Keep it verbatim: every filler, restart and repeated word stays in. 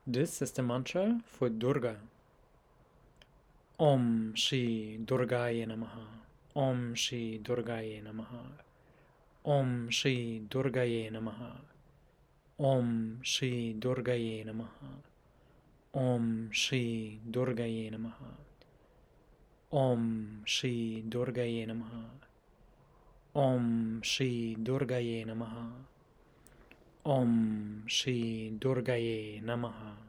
This is the mantra for Durga. Om Shri Durgaye Namaha. Om Shri Durgaye Namaha. Om Shri Durgaye Namaha. Om Shri Durgaye Namaha. Om Shri Durgaye Namaha. Om Shri Durgaye Namaha. Om Shri Durgaye Namaha. Om Shri Durgaye Namaha.